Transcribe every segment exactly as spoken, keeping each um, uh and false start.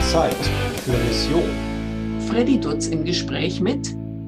Zeit für Mission. Freddy Dutz im Gespräch mit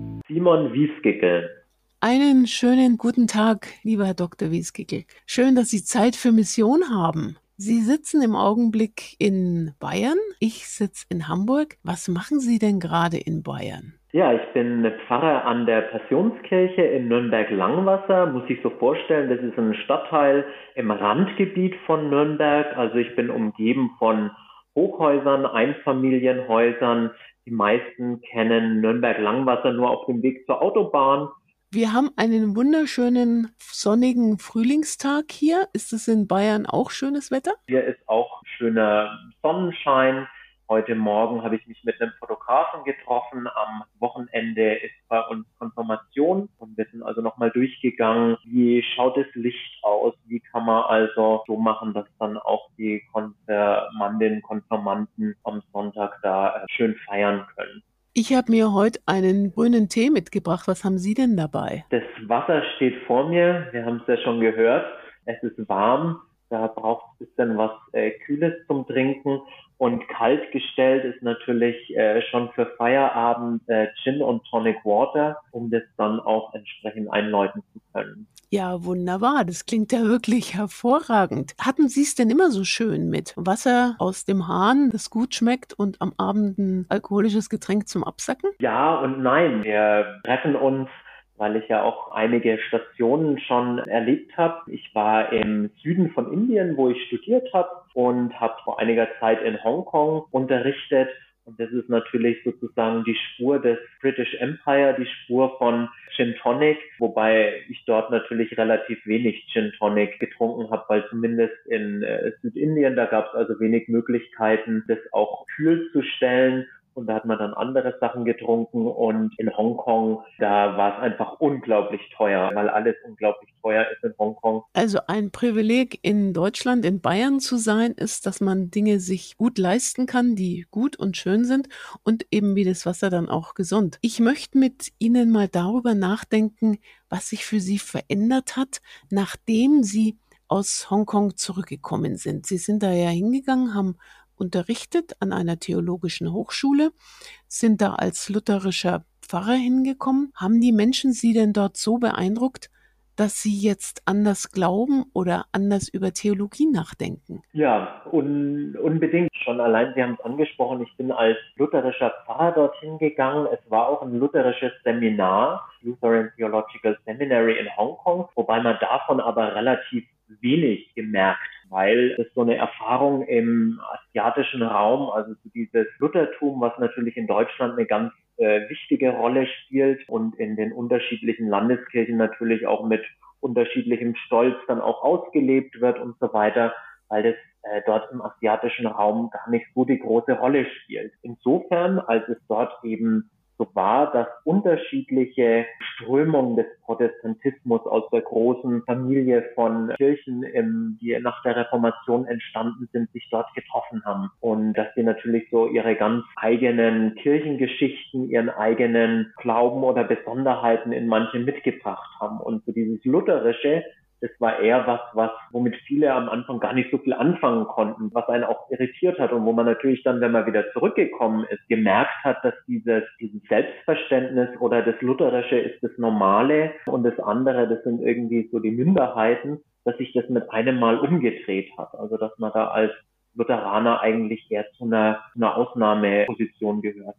Simon Wiesgickel. Einen schönen guten Tag, lieber Herr Doktor Wiesgickel. Schön, dass Sie Zeit für Mission haben. Sie sitzen im Augenblick in Bayern. Ich sitze in Hamburg. Was machen Sie denn gerade in Bayern? Ja, ich bin Pfarrer an der Passionskirche in Nürnberg-Langwasser. Muss ich so vorstellen, das ist ein Stadtteil im Randgebiet von Nürnberg. Also ich bin umgeben von Hochhäusern, Einfamilienhäusern. Die meisten kennen Nürnberg-Langwasser nur auf dem Weg zur Autobahn. Wir haben einen wunderschönen sonnigen Frühlingstag hier. Ist es in Bayern auch schönes Wetter? Hier ist auch schöner Sonnenschein. Heute Morgen habe ich mich mit einem Fotografen getroffen. Am Wochenende ist bei uns Konfirmation und wir sind also nochmal durchgegangen, wie schaut das Licht aus, wie kann man also so machen, dass dann auch die Konfirmandinnen und Konfirmanden am Sonntag da schön feiern können. Ich habe mir heute einen grünen Tee mitgebracht. Was haben Sie denn dabei? Das Wasser steht vor mir. Wir haben es ja schon gehört. Es ist warm. Da braucht es ein bisschen was äh, Kühles zum Trinken. Und kalt gestellt ist natürlich äh, schon für Feierabend äh, Gin und Tonic Water, um das dann auch entsprechend einläuten zu können. Ja, wunderbar. Das klingt ja wirklich hervorragend. Hatten Sie es denn immer so schön mit Wasser aus dem Hahn, das gut schmeckt und am Abend ein alkoholisches Getränk zum Absacken? Ja und nein. Wir treffen uns, weil ich ja auch einige Stationen schon erlebt habe. Ich war im Süden von Indien, wo ich studiert habe und habe vor einiger Zeit in Hongkong unterrichtet. Und das ist natürlich sozusagen die Spur des British Empire, die Spur von Gin Tonic, wobei ich dort natürlich relativ wenig Gin Tonic getrunken habe, weil zumindest in äh, Südindien, da gab es also wenig Möglichkeiten, das auch kühl zu stellen. Und da hat man dann andere Sachen getrunken und in Hongkong, da war es einfach unglaublich teuer, weil alles unglaublich teuer ist in Hongkong. Also ein Privileg in Deutschland, in Bayern zu sein, ist, dass man Dinge sich gut leisten kann, die gut und schön sind und eben wie das Wasser dann auch gesund. Ich möchte mit Ihnen mal darüber nachdenken, was sich für Sie verändert hat, nachdem Sie aus Hongkong zurückgekommen sind. Sie sind da ja hingegangen, haben unterrichtet an einer theologischen Hochschule, sind da als lutherischer Pfarrer hingekommen. Haben die Menschen Sie denn dort so beeindruckt, dass Sie jetzt anders glauben oder anders über Theologie nachdenken? Ja, un- unbedingt. Schon allein, Sie haben es angesprochen, ich bin als lutherischer Pfarrer dorthin gegangen. Es war auch ein lutherisches Seminar, Lutheran Theological Seminary in Hongkong, wobei man davon aber relativ wenig gemerkt, weil es so eine Erfahrung im asiatischen Raum, also so dieses Luthertum, was natürlich in Deutschland eine ganz äh, wichtige Rolle spielt und in den unterschiedlichen Landeskirchen natürlich auch mit unterschiedlichem Stolz dann auch ausgelebt wird und so weiter, weil das äh, dort im asiatischen Raum gar nicht so die große Rolle spielt. Insofern, als es dort eben so war, dass unterschiedliche Strömungen des Protestantismus aus der großen Familie von Kirchen, im, die nach der Reformation entstanden sind, sich dort getroffen haben. Und dass sie natürlich so ihre ganz eigenen Kirchengeschichten, ihren eigenen Glauben oder Besonderheiten in manche mitgebracht haben. Und so dieses Lutherische, das war eher was, was, womit viele am Anfang gar nicht so viel anfangen konnten, was einen auch irritiert hat und wo man natürlich dann, wenn man wieder zurückgekommen ist, gemerkt hat, dass dieses, dieses Selbstverständnis oder das Lutherische ist das Normale und das andere, das sind irgendwie so die Minderheiten, dass sich das mit einem Mal umgedreht hat. Also, dass man da als Lutheraner eigentlich eher zu einer, einer Ausnahmeposition gehört.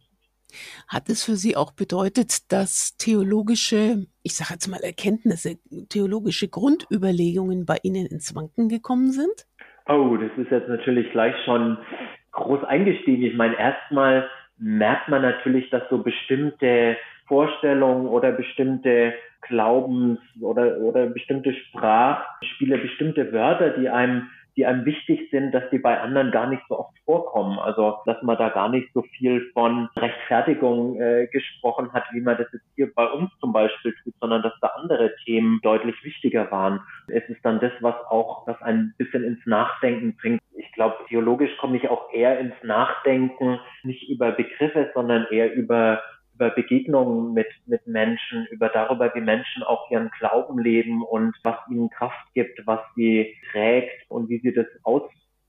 Hat es für Sie auch bedeutet, dass theologische, ich sage jetzt mal Erkenntnisse, theologische Grundüberlegungen bei Ihnen ins Wanken gekommen sind? Oh, das ist jetzt natürlich gleich schon groß eingestiegen. Ich meine, erstmal merkt man natürlich, dass so bestimmte Vorstellungen oder bestimmte Glaubens- oder, oder bestimmte Sprachspiele, bestimmte Wörter, die einem die einem wichtig sind, dass die bei anderen gar nicht so oft vorkommen. Also, dass man da gar nicht so viel von Rechtfertigung äh, gesprochen hat, wie man das jetzt hier bei uns zum Beispiel tut, sondern dass da andere Themen deutlich wichtiger waren. Es ist dann das, was auch, was ein bisschen ins Nachdenken bringt. Ich glaube, theologisch komme ich auch eher ins Nachdenken, nicht über Begriffe, sondern eher über über Begegnungen mit, mit Menschen, über darüber, wie Menschen auch ihren Glauben leben und was ihnen Kraft gibt, was sie trägt und wie sie das aus,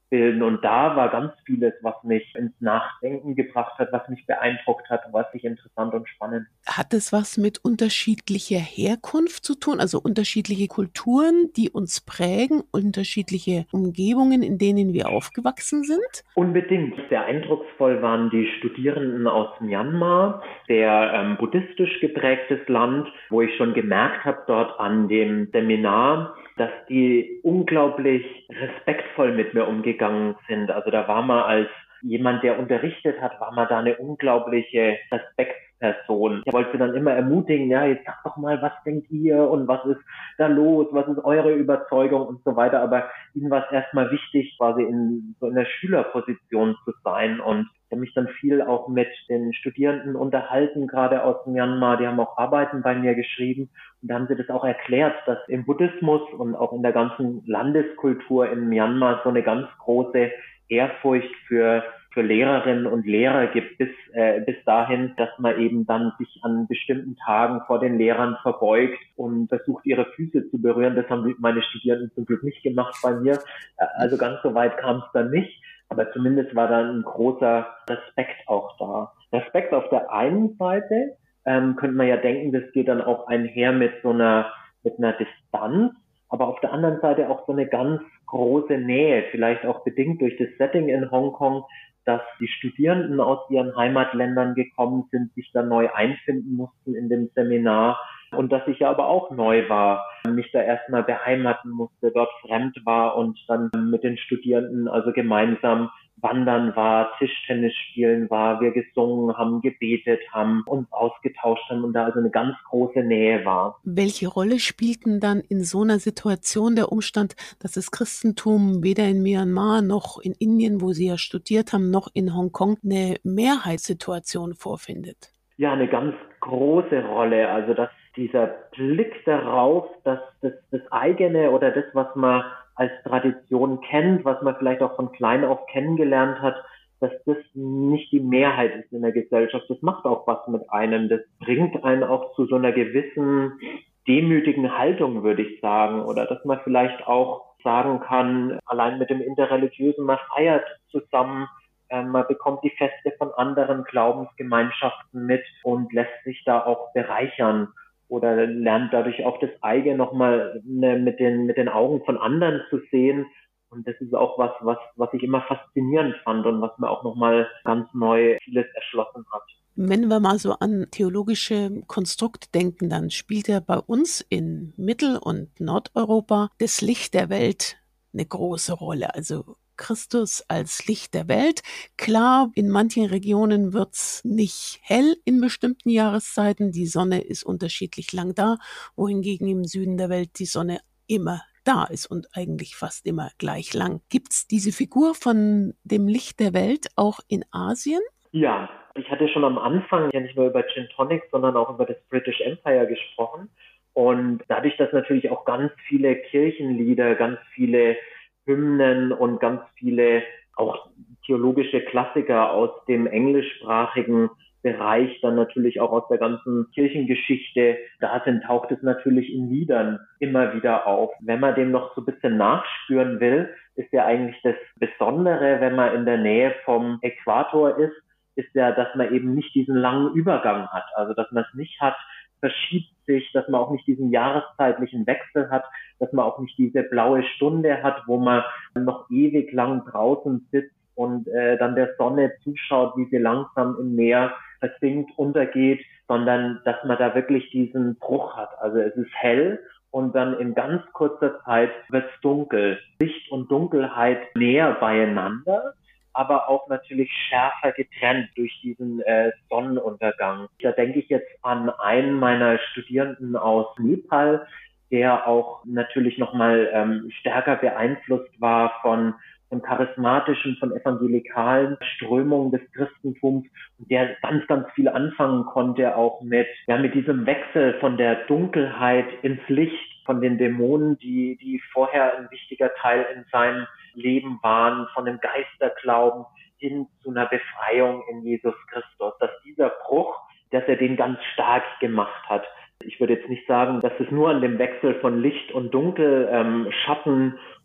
bilden. Und da war ganz vieles, was mich ins Nachdenken gebracht hat, was mich beeindruckt hat, was ich interessant und spannend. Hat es was mit unterschiedlicher Herkunft zu tun, also unterschiedliche Kulturen, die uns prägen, unterschiedliche Umgebungen, in denen wir aufgewachsen sind? Unbedingt. Sehr eindrucksvoll waren die Studierenden aus Myanmar, sehr ähm, buddhistisch geprägtes Land, wo ich schon gemerkt habe dort an dem Seminar, dass die unglaublich respektvoll mit mir umgegangen sind. Also da war man als jemand, der unterrichtet hat, war man da eine unglaubliche Respektsperson. Ich wollte dann immer ermutigen, ja, jetzt sag doch mal, was denkt ihr und was ist da los, was ist eure Überzeugung und so weiter. Aber ihnen war es erstmal wichtig, quasi in so einer Schülerposition zu sein. Und ich habe mich dann viel auch mit den Studierenden unterhalten, gerade aus Myanmar. Die haben auch Arbeiten bei mir geschrieben. Und da haben sie das auch erklärt, dass im Buddhismus und auch in der ganzen Landeskultur in Myanmar so eine ganz große Ehrfurcht für für Lehrerinnen und Lehrer gibt, bis äh, bis dahin, dass man eben dann sich an bestimmten Tagen vor den Lehrern verbeugt und versucht, ihre Füße zu berühren. Das haben meine Studierenden zum Glück nicht gemacht bei mir. Also ganz so weit kam es dann nicht. Aber zumindest war dann ein großer Respekt auch da. Respekt auf der einen Seite, ähm, könnte man ja denken, das geht dann auch einher mit so einer mit einer Distanz. Aber auf der anderen Seite auch so eine ganz große Nähe, vielleicht auch bedingt durch das Setting in Hongkong, dass die Studierenden aus ihren Heimatländern gekommen sind, sich da neu einfinden mussten in dem Seminar und dass ich ja aber auch neu war, mich da erstmal beheimaten musste, dort fremd war und dann mit den Studierenden also gemeinsam wandern war, Tischtennis spielen war, wir gesungen haben, gebetet haben, uns ausgetauscht haben und da also eine ganz große Nähe war. Welche Rolle spielten dann in so einer Situation der Umstand, dass das Christentum weder in Myanmar noch in Indien, wo Sie ja studiert haben, noch in Hongkong eine Mehrheitssituation vorfindet? Ja, eine ganz große Rolle. Also dass dieser Blick darauf, dass das, das eigene oder das, was man als Tradition kennt, was man vielleicht auch von klein auf kennengelernt hat, dass das nicht die Mehrheit ist in der Gesellschaft. Das macht auch was mit einem. Das bringt einen auch zu so einer gewissen demütigen Haltung, würde ich sagen. Oder dass man vielleicht auch sagen kann, allein mit dem Interreligiösen, man feiert zusammen, man bekommt die Feste von anderen Glaubensgemeinschaften mit und lässt sich da auch bereichern oder lernt dadurch auch das eigene nochmal ne, mit den mit den Augen von anderen zu sehen. Und das ist auch was, was was ich immer faszinierend fand und was mir auch nochmal ganz neu vieles erschlossen hat. Wenn wir mal so an theologische Konstrukte denken, dann spielt ja bei uns in Mittel- und Nordeuropa das Licht der Welt eine große Rolle. Also Christus als Licht der Welt. Klar, in manchen Regionen wird's nicht hell in bestimmten Jahreszeiten. Die Sonne ist unterschiedlich lang da, wohingegen im Süden der Welt die Sonne immer da ist und eigentlich fast immer gleich lang. Gibt's diese Figur von dem Licht der Welt auch in Asien? Ja, ich hatte schon am Anfang ja nicht nur über Gin Tonic, sondern auch über das British Empire gesprochen. Und dadurch, dass natürlich auch ganz viele Kirchenlieder, ganz viele Hymnen und ganz viele auch theologische Klassiker aus dem englischsprachigen Bereich, dann natürlich auch aus der ganzen Kirchengeschichte da sind, taucht es natürlich in Liedern immer wieder auf. Wenn man dem noch so ein bisschen nachspüren will, ist ja eigentlich das Besondere, wenn man in der Nähe vom Äquator ist, ist ja, dass man eben nicht diesen langen Übergang hat. Also, dass man es nicht hat, verschiebt sich, dass man auch nicht diesen jahreszeitlichen Wechsel hat, dass man auch nicht diese blaue Stunde hat, wo man noch ewig lang draußen sitzt und äh, dann der Sonne zuschaut, wie sie langsam im Meer versinkt, untergeht, sondern dass man da wirklich diesen Bruch hat. Also es ist hell und dann in ganz kurzer Zeit wird es dunkel. Licht und Dunkelheit näher beieinander, aber auch natürlich schärfer getrennt durch diesen äh, Sonnenuntergang. Da denke ich jetzt an einen meiner Studierenden aus Nepal, der auch natürlich nochmal ähm, stärker beeinflusst war von von charismatischen, von evangelikalen Strömungen des Christentums, der ganz, ganz viel anfangen konnte, auch mit, ja, mit diesem Wechsel von der Dunkelheit ins Licht, von den Dämonen, die, die vorher ein wichtiger Teil in seinem Leben waren, von dem Geisterglauben hin zu einer Befreiung in Jesus Christus. Dass dieser Bruch, dass er den ganz stark gemacht hat. Ich würde jetzt nicht sagen, dass es nur an dem Wechsel von Licht und Dunkel, ähm, Schatten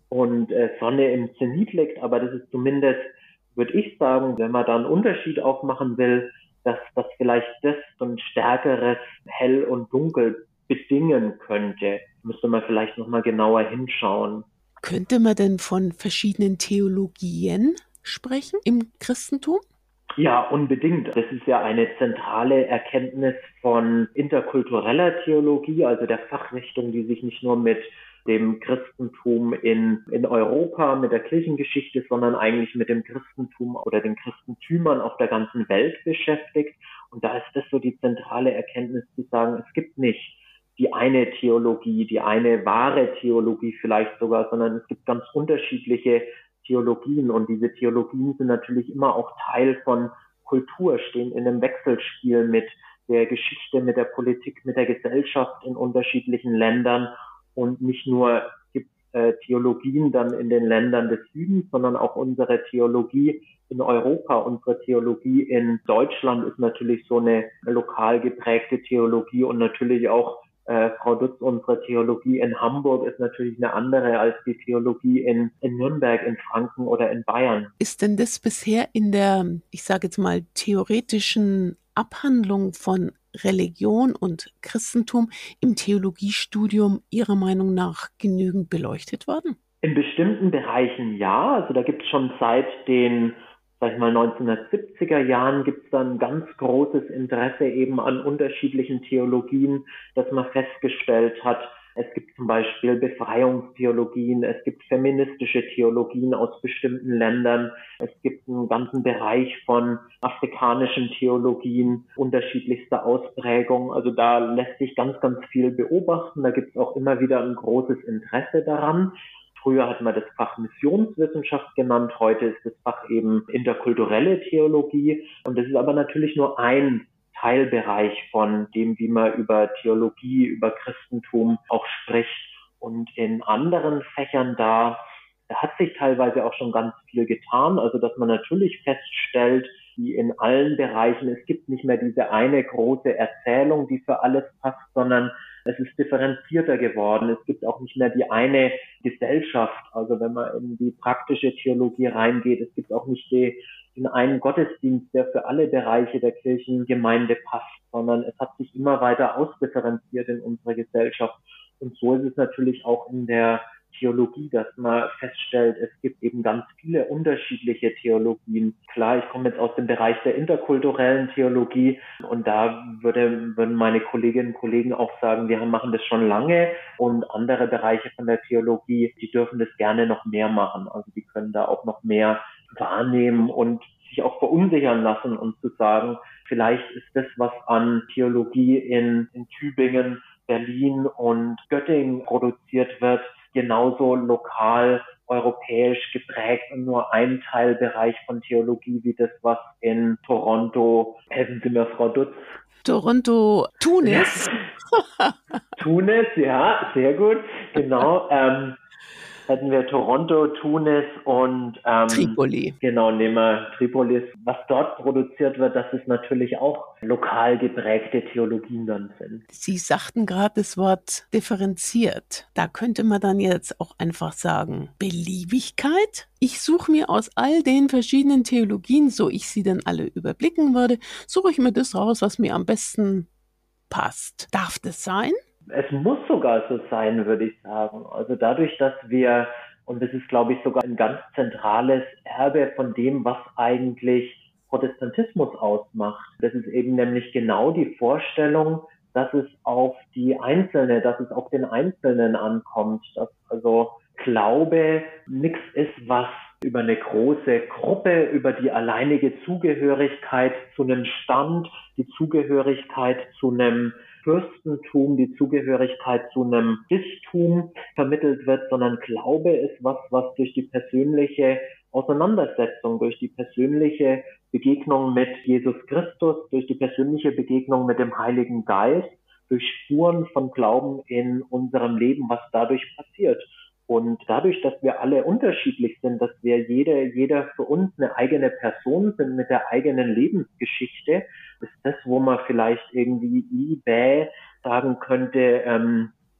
und äh, Sonne im Zenit liegt, aber das ist zumindest, würde ich sagen, wenn man da einen Unterschied aufmachen will, dass das vielleicht das so ein stärkeres Hell und Dunkel bedingen könnte. Müsste man vielleicht nochmal genauer hinschauen. Könnte man denn von verschiedenen Theologien sprechen im Christentum? Ja, unbedingt. Das ist ja eine zentrale Erkenntnis von interkultureller Theologie, also der Fachrichtung, die sich nicht nur mit dem Christentum in, in Europa, mit der Kirchengeschichte, sondern eigentlich mit dem Christentum oder den Christentümern auf der ganzen Welt beschäftigt. Und da ist das so die zentrale Erkenntnis zu sagen, es gibt nicht die eine Theologie, die eine wahre Theologie vielleicht sogar, sondern es gibt ganz unterschiedliche Theologien, und diese Theologien sind natürlich immer auch Teil von Kultur, stehen in einem Wechselspiel mit der Geschichte, mit der Politik, mit der Gesellschaft in unterschiedlichen Ländern, und nicht nur gibt es äh, Theologien dann in den Ländern des Südens, sondern auch unsere Theologie in Europa, unsere Theologie in Deutschland ist natürlich so eine lokal geprägte Theologie, und natürlich auch Äh, Frau Dutz, unsere Theologie in Hamburg ist natürlich eine andere als die Theologie in, in Nürnberg, in Franken oder in Bayern. Ist denn das bisher in der, ich sage jetzt mal, theoretischen Abhandlung von Religion und Christentum im Theologiestudium Ihrer Meinung nach genügend beleuchtet worden? In bestimmten Bereichen ja, also da gibt es schon seit den sag ich mal, neunzehnhundertsiebziger Jahren gibt es dann ganz großes Interesse eben an unterschiedlichen Theologien, dass man festgestellt hat, es gibt zum Beispiel Befreiungstheologien, es gibt feministische Theologien aus bestimmten Ländern, es gibt einen ganzen Bereich von afrikanischen Theologien unterschiedlichster Ausprägung. Also da lässt sich ganz, ganz viel beobachten, da gibt es auch immer wieder ein großes Interesse daran. Früher hat man das Fach Missionswissenschaft genannt, heute ist das Fach eben interkulturelle Theologie, und das ist aber natürlich nur ein Teilbereich von dem, wie man über Theologie, über Christentum auch spricht. Und in anderen Fächern da, da hat sich teilweise auch schon ganz viel getan, also dass man natürlich feststellt, wie in allen Bereichen, es gibt nicht mehr diese eine große Erzählung, die für alles passt, sondern es ist differenzierter geworden. Es gibt auch nicht mehr die eine Gesellschaft. Also wenn man in die praktische Theologie reingeht, es gibt auch nicht die, den einen Gottesdienst, der für alle Bereiche der Kirchengemeinde passt, sondern es hat sich immer weiter ausdifferenziert in unserer Gesellschaft. Und so ist es natürlich auch in der Theologie, dass man feststellt, es gibt eben ganz viele unterschiedliche Theologien. Klar, ich komme jetzt aus dem Bereich der interkulturellen Theologie, und da würde, würden meine Kolleginnen und Kollegen auch sagen, wir machen das schon lange, und andere Bereiche von der Theologie, die dürfen das gerne noch mehr machen. Also die können da auch noch mehr wahrnehmen und sich auch verunsichern lassen und zu sagen, vielleicht ist das, was an Theologie in, in Tübingen, Berlin und Göttingen produziert wird, genauso lokal europäisch geprägt und nur ein Teilbereich von Theologie wie das, was in Toronto, helfen Sie mir, Frau Dutz. Toronto, Tunis. Ja. Tunis, ja, sehr gut, genau. Ähm, hätten wir Toronto, Tunis und ähm, Tripoli. Genau, nehmen wir Tripolis. Was dort produziert wird, das ist natürlich auch lokal geprägte Theologien dann sind. Sie sagten gerade das Wort differenziert. Da könnte man dann jetzt auch einfach sagen, Beliebigkeit? Ich suche mir aus all den verschiedenen Theologien, so ich sie dann alle überblicken würde, suche ich mir das raus, was mir am besten passt. Darf das sein? Es muss sogar so sein, würde ich sagen. Also dadurch, dass wir, und das ist, glaube ich, sogar ein ganz zentrales Erbe von dem, was eigentlich Protestantismus ausmacht. Das ist eben nämlich genau die Vorstellung, dass es auf die Einzelne, dass es auf den Einzelnen ankommt, dass also Glaube nichts ist, was über eine große Gruppe, über die alleinige Zugehörigkeit zu einem Stand, die Zugehörigkeit zu einem Fürstentum, die Zugehörigkeit zu einem Bistum vermittelt wird, sondern Glaube ist was, was durch die persönliche Auseinandersetzung, durch die persönliche Begegnung mit Jesus Christus, durch die persönliche Begegnung mit dem Heiligen Geist, durch Spuren von Glauben in unserem Leben, was dadurch passiert. Und dadurch, dass wir alle unterschiedlich sind, dass wir jede, jeder für uns eine eigene Person sind mit der eigenen Lebensgeschichte, ist das, wo man vielleicht irgendwie eBay sagen könnte, ähm,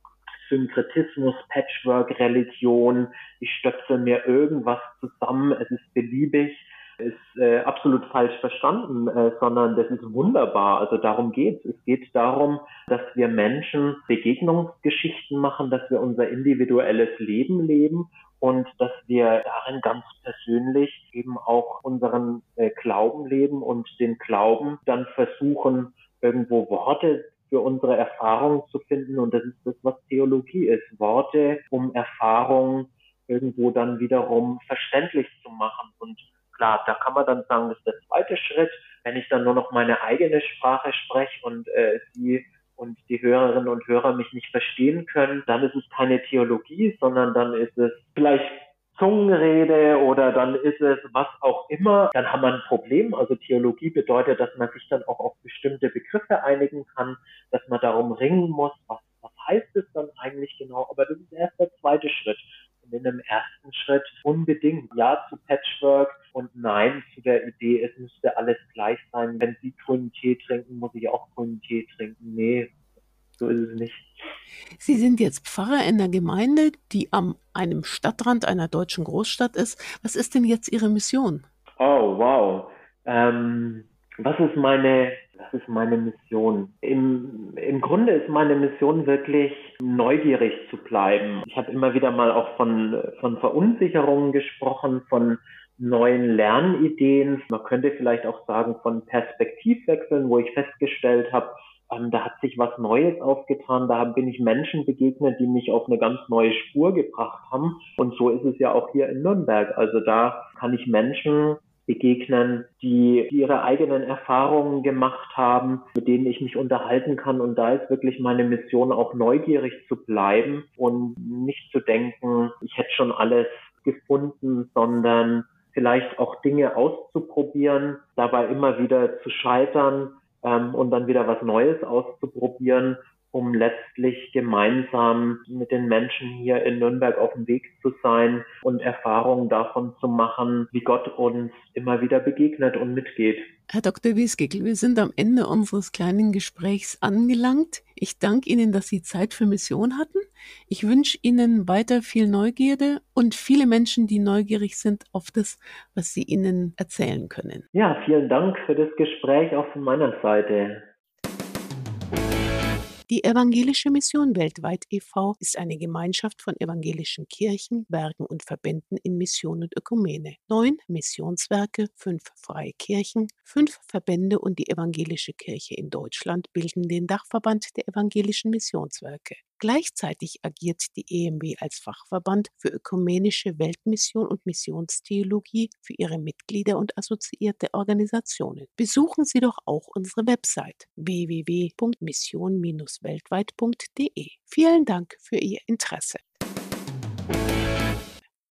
Synkretismus, Patchwork, Religion, ich stöpsel mir irgendwas zusammen, es ist beliebig, ist äh, absolut falsch verstanden, äh, sondern das ist wunderbar. Also darum geht's. Es geht darum, dass wir Menschen Begegnungsgeschichten machen, dass wir unser individuelles Leben leben und dass wir darin ganz persönlich eben auch unseren äh, Glauben leben und den Glauben dann versuchen, irgendwo Worte für unsere Erfahrung zu finden. Und das ist das, was Theologie ist. Worte, um Erfahrung irgendwo dann wiederum verständlich zu machen. Und klar, da kann man dann sagen, das ist der zweite Schritt. Wenn ich dann nur noch meine eigene Sprache spreche und äh, Sie und die Hörerinnen und Hörer mich nicht verstehen können, dann ist es keine Theologie, sondern dann ist es vielleicht Zungenrede oder dann ist es was auch immer. Dann haben wir ein Problem. Also Theologie bedeutet, dass man sich dann auch auf bestimmte Begriffe einigen kann, dass man darum ringen muss, was, was heißt es dann eigentlich genau. Aber das ist erst der zweite Schritt. Und in dem ersten Schritt unbedingt Ja zu Patchwork und Nein zu der Idee, es müsste alles gleich sein. Wenn Sie grünen Tee trinken, muss ich auch grünen Tee trinken. Nee, so ist es nicht. Sie sind jetzt Pfarrer in einer Gemeinde, die am einem Stadtrand einer deutschen Großstadt ist. Was ist denn jetzt Ihre Mission? Oh, wow. Ähm, was ist meine, was ist meine Mission? Im, im Grunde ist meine Mission wirklich, neugierig zu bleiben. Ich habe immer wieder mal auch von, von Verunsicherungen gesprochen, von neuen Lernideen. Man könnte vielleicht auch sagen von Perspektivwechseln, wo ich festgestellt habe, ähm, da hat sich was Neues aufgetan. Da bin ich Menschen begegnet, die mich auf eine ganz neue Spur gebracht haben. Und so ist es ja auch hier in Nürnberg. Also da kann ich Menschen begegnen, die ihre eigenen Erfahrungen gemacht haben, mit denen ich mich unterhalten kann. Und da ist wirklich meine Mission, auch neugierig zu bleiben und nicht zu denken, ich hätte schon alles gefunden, sondern vielleicht auch Dinge auszuprobieren, dabei immer wieder zu scheitern ähm, und dann wieder was Neues auszuprobieren, um letztlich gemeinsam mit den Menschen hier in Nürnberg auf dem Weg zu sein und Erfahrungen davon zu machen, wie Gott uns immer wieder begegnet und mitgeht. Herr Doktor Wieskickel, wir sind am Ende unseres kleinen Gesprächs angelangt. Ich danke Ihnen, dass Sie Zeit für Mission hatten. Ich wünsche Ihnen weiter viel Neugierde und viele Menschen, die neugierig sind auf das, was Sie ihnen erzählen können. Ja, vielen Dank für das Gespräch auch von meiner Seite. Die Evangelische Mission Weltweit e V ist eine Gemeinschaft von evangelischen Kirchen, Werken und Verbänden in Mission und Ökumene. Neun Missionswerke, fünf freie Kirchen, fünf Verbände und die Evangelische Kirche in Deutschland bilden den Dachverband der Evangelischen Missionswerke. Gleichzeitig agiert die E M W als Fachverband für ökumenische Weltmission und Missionstheologie für ihre Mitglieder und assoziierte Organisationen. Besuchen Sie doch auch unsere Website w w w punkt mission Bindestrich weltweit punkt de. Vielen Dank für Ihr Interesse.